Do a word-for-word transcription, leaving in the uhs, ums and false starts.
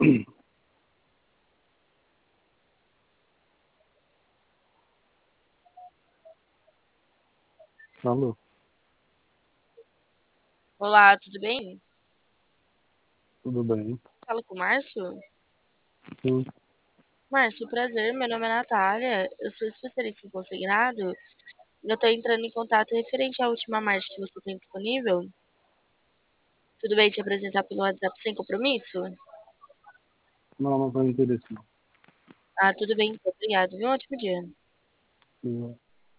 Alô, Olá, tudo bem? tudo bem? Fala com o Márcio. Sim, Márcio, prazer, meu nome é Natália, eu sou especialista em consignado e eu tô entrando em contato referente à última marcha que você tem disponível. Tudo bem te apresentar pelo WhatsApp sem compromisso? não, não tenho interesse não. Ah, tudo bem, então, obrigado, viu? Um ótimo dia. Sim,